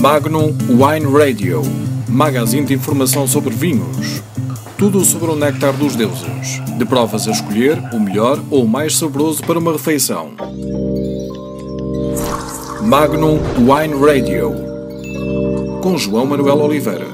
Magnum Wine Radio, magazine de informação sobre vinhos. Tudo sobre o néctar dos deuses. De provas a escolher, o melhor ou o mais saboroso para uma refeição. Magnum Wine Radio, com João Manuel Oliveira.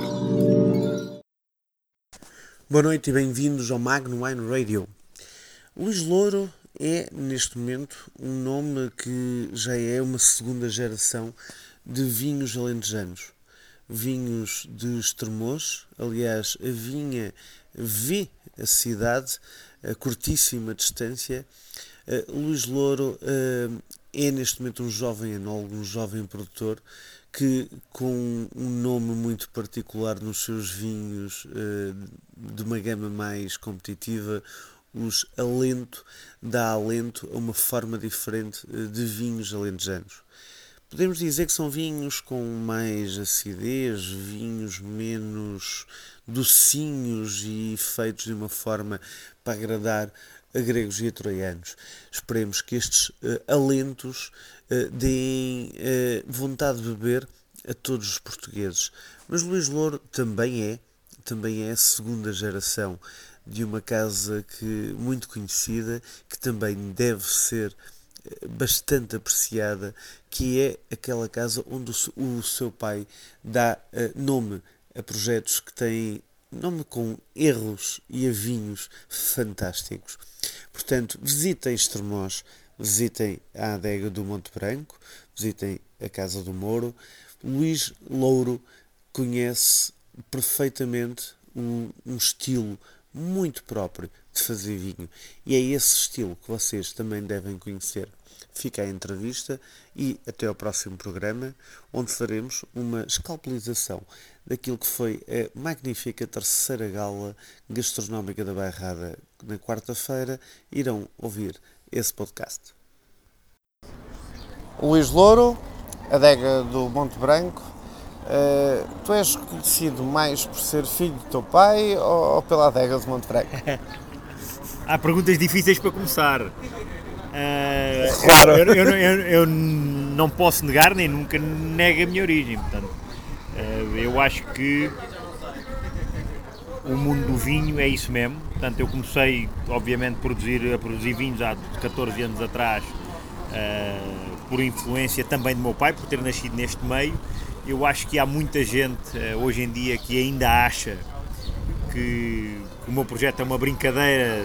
Boa noite e bem-vindos ao Magnum Wine Radio. Luís Louro é, neste momento, um nome que já é uma segunda geração de vinhos alentejanos. Vinhos de Estremoz, aliás, a vinha vê a cidade a curtíssima distância. Luís Louro é, neste momento, um jovem enólogo, um jovem produtor, que com um nome muito particular nos seus vinhos de uma gama mais competitiva, os Alento, dá alento a uma forma diferente de vinhos alentejanos. Podemos dizer que são vinhos com mais acidez, vinhos menos docinhos e feitos de uma forma para agradar a gregos e a troianos. Esperemos que estes alentos deem vontade de beber a todos os portugueses. Mas Luís Louro também é a segunda geração de uma casa muito conhecida, que também deve ser bastante apreciada, que é aquela casa onde o seu pai dá nome a projetos que têm nome com erros e a vinhos fantásticos. Portanto, visitem Estremoz, visitem a adega do Monte Branco, visitem a Casa do Moro. Luís Louro conhece perfeitamente um estilo muito próprio de fazer vinho, e é esse estilo que vocês também devem conhecer. Fica a entrevista e até ao próximo programa, onde faremos uma escalpelização daquilo que foi a magnífica terceira gala gastronómica da Bairrada na quarta-feira. Irão ouvir esse podcast. Luís Louro, adega do Monte Branco. Tu és conhecido mais por ser filho do teu pai ou pela adega do Monte Branco? Há perguntas difíceis para começar. Claro. Eu não posso negar, nem nunca nego a minha origem. Portanto, eu acho que o mundo do vinho é isso mesmo. Portanto, eu comecei, obviamente, a produzir vinhos há 14 anos atrás, por influência também do meu pai, por ter nascido neste meio. Eu acho que há muita gente hoje em dia que ainda acha que o meu projeto é uma brincadeira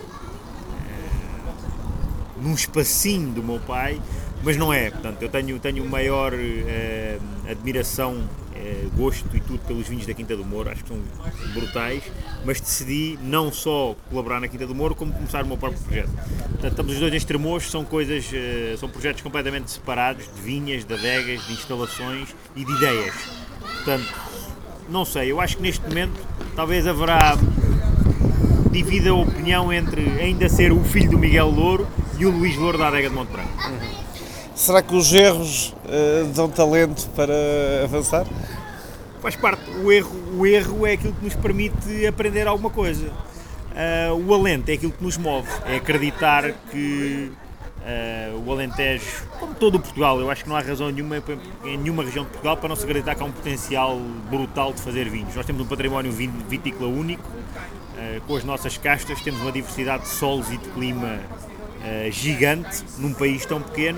num espacinho do meu pai, mas não é. Portanto, eu tenho maior admiração, gosto e tudo pelos vinhos da Quinta do Moro, acho que são brutais, mas decidi não só colaborar na Quinta do Moro, como começar o meu próprio projeto. Portanto, estamos os dois em Estremoz, são projetos completamente separados, de vinhas, de adegas, de instalações e de ideias. Portanto, não sei, eu acho que neste momento talvez haverá divida a opinião entre ainda ser o filho do Miguel Louro e o Luís Louro da adega de Monte Branco. Será que os erros dão talento para avançar? Faz parte. O erro é aquilo que nos permite aprender alguma coisa. O alento é aquilo que nos move. É acreditar que o Alentejo, como todo o Portugal, eu acho que não há razão nenhuma em nenhuma região de Portugal para não se acreditar que há um potencial brutal de fazer vinhos. Nós temos um património vitícola único, com as nossas castas, temos uma diversidade de solos e de clima gigante num país tão pequeno,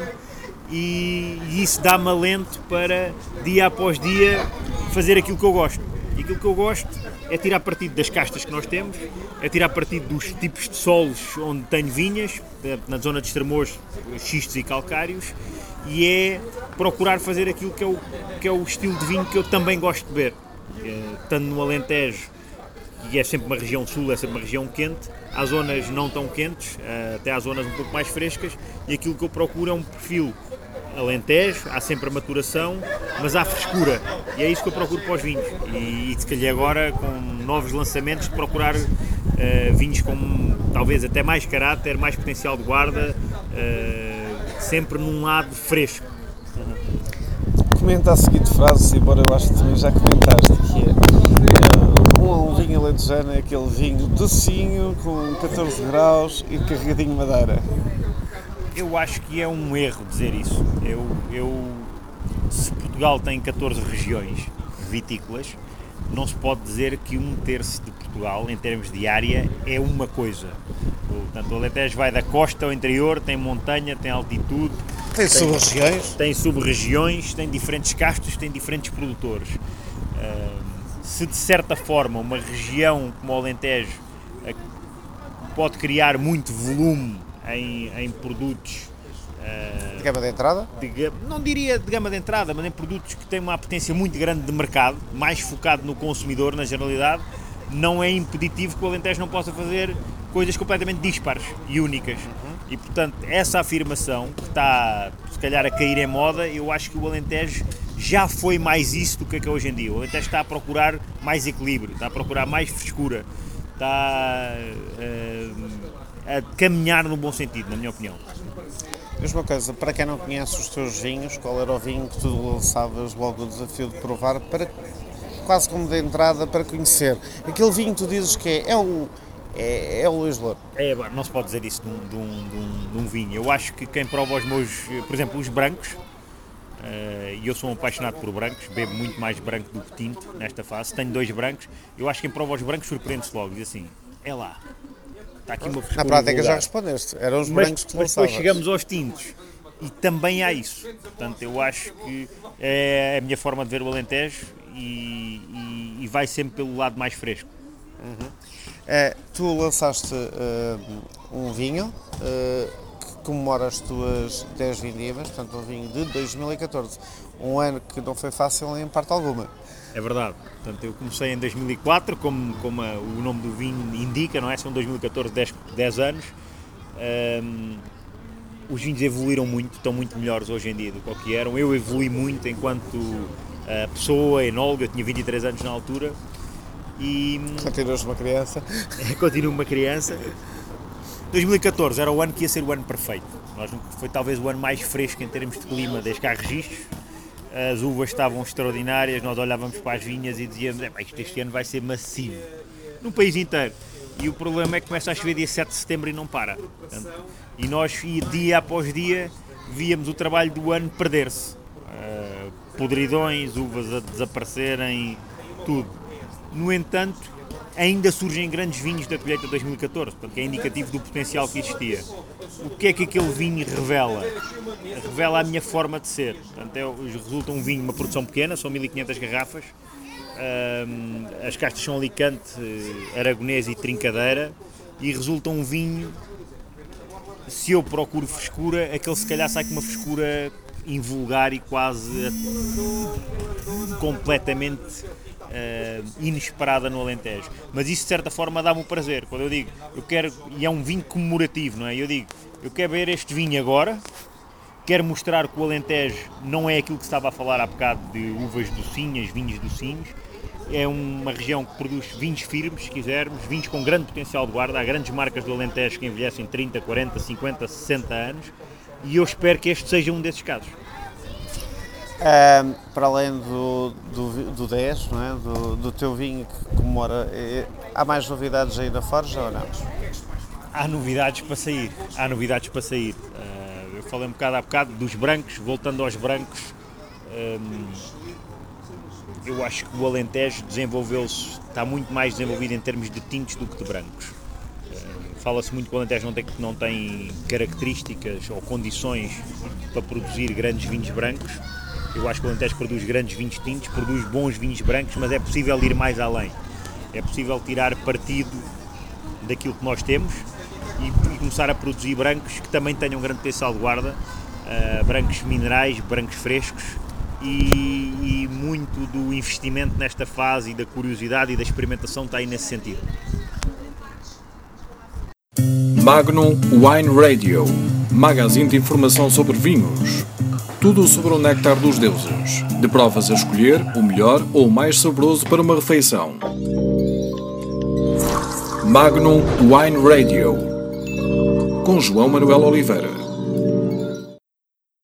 e isso dá-me alento para, dia após dia, fazer aquilo que eu gosto. E aquilo que eu gosto é tirar partido das castas que nós temos, é tirar partido dos tipos de solos onde tenho vinhas, na zona de Estremoz, xistos e calcários, e é procurar fazer aquilo que é o estilo de vinho que eu também gosto de beber. Estando no Alentejo, e é sempre uma região sul, é sempre uma região quente, há zonas não tão quentes, até há zonas um pouco mais frescas, e aquilo que eu procuro é um perfil Alentejo, há sempre a maturação, mas há frescura, e é isso que eu procuro para os vinhos. E se calhar agora, com novos lançamentos, de procurar vinhos com talvez até mais caráter, mais potencial de guarda, sempre num lado fresco. Comenta a seguinte frase, embora eu acho que também já comentaste, que é um vinho alentejano é aquele vinho docinho, com 14 graus e carregadinho de madeira. Eu acho que é um erro dizer isso. Se Portugal tem 14 regiões vitícolas, não se pode dizer que 1/3 de Portugal, em termos de área, é uma coisa. Portanto, o Alentejo vai da costa ao interior, tem montanha, tem altitude, Tem sub-regiões, tem diferentes castos, tem diferentes produtores. Se de certa forma uma região como o Alentejo pode criar muito volume em produtos de gama de entrada? não diria de gama de entrada, mas em produtos que têm uma apetência muito grande de mercado, mais focado no consumidor na generalidade, não é impeditivo que o Alentejo não possa fazer coisas completamente dispares e únicas. E portanto, essa afirmação que está se calhar a cair em moda, eu acho que o Alentejo já foi mais isso do que é hoje em dia. O Alentejo está a procurar mais equilíbrio, está a procurar mais frescura, está a caminhar no bom sentido, na minha opinião. Mesma coisa, para quem não conhece os teus vinhos, qual era o vinho que tu lançavas logo o desafio de provar, quase como de entrada, para conhecer? Aquele vinho que tu dizes que é o Luís Louro. Não se pode dizer isso de um vinho. Eu acho que quem prova os meus, por exemplo, os brancos, e eu sou um apaixonado por brancos, bebo muito mais branco do que tinto nesta fase, tenho 2 brancos, eu acho que quem prova os brancos surpreende-se logo, diz assim, é lá. Está aqui uma frescura. Na prática já respondeste, eram os brancos que mas depois chegamos aos tintos e também há isso. Portanto, eu acho que é a minha forma de ver o Alentejo e vai sempre pelo lado mais fresco. Tu lançaste um vinho que comemora as tuas 10 vindimas, portanto um vinho de 2014, um ano que não foi fácil em parte alguma. É verdade. Portanto, eu comecei em 2004, como o nome do vinho indica, não é? São 2014, 10 anos. Os vinhos evoluíram muito, estão muito melhores hoje em dia do que eram. Eu evolui muito enquanto pessoa, enólogo, eu tinha 23 anos na altura. E continuas uma criança. Continuo uma criança. 2014 era o ano que ia ser o ano perfeito. Foi talvez o ano mais fresco em termos de clima desde que há registros. As uvas estavam extraordinárias, nós olhávamos para as vinhas e dizíamos este ano vai ser massivo, no país inteiro. E o problema é que começa a chover dia 7 de setembro e não para. Portanto, e nós, dia após dia, víamos o trabalho do ano perder-se. Podridões, uvas a desaparecerem, tudo. No entanto, ainda surgem grandes vinhos da colheita de 2014, portanto, que é indicativo do potencial que existia. O que é que aquele vinho revela? Revela a minha forma de ser. Portanto, resulta um vinho, uma produção pequena, são 1500 garrafas, as castas são Alicante, Aragonês e Trincadeira, e resulta um vinho, se eu procuro frescura, aquele se calhar sai com uma frescura invulgar e quase completamente inesperada no Alentejo, mas isso de certa forma dá-me o prazer, quando eu digo, eu quero, e é um vinho comemorativo, não é? Eu digo, eu quero beber este vinho agora, quero mostrar que o Alentejo não é aquilo que se estava a falar há bocado de uvas docinhas, vinhos docinhos, é uma região que produz vinhos firmes, se quisermos, vinhos com grande potencial de guarda, há grandes marcas do Alentejo que envelhecem 30, 40, 50, 60 anos, e eu espero que este seja um desses casos. Para além do 10, não é? do teu vinho que comemora, há mais novidades aí na Forja ou não? Há novidades para sair. Eu falei um bocado há bocado dos brancos, voltando aos brancos, eu acho que o Alentejo desenvolveu-se, está muito mais desenvolvido em termos de tintos do que de brancos. Fala-se muito que o Alentejo não tem características ou condições para produzir grandes vinhos brancos. Eu acho que o Alentejo produz grandes vinhos tintos, produz bons vinhos brancos, mas é possível ir mais além. É possível tirar partido daquilo que nós temos e começar a produzir brancos que também tenham grande potencial de guarda, brancos minerais, brancos frescos, e muito do investimento nesta fase e da curiosidade e da experimentação está aí nesse sentido. Magnum Wine Radio, magazine de informação sobre vinhos. Tudo sobre o néctar dos deuses, de provas a escolher o melhor ou o mais saboroso para uma refeição. Magnum Wine Radio, com João Manuel Oliveira.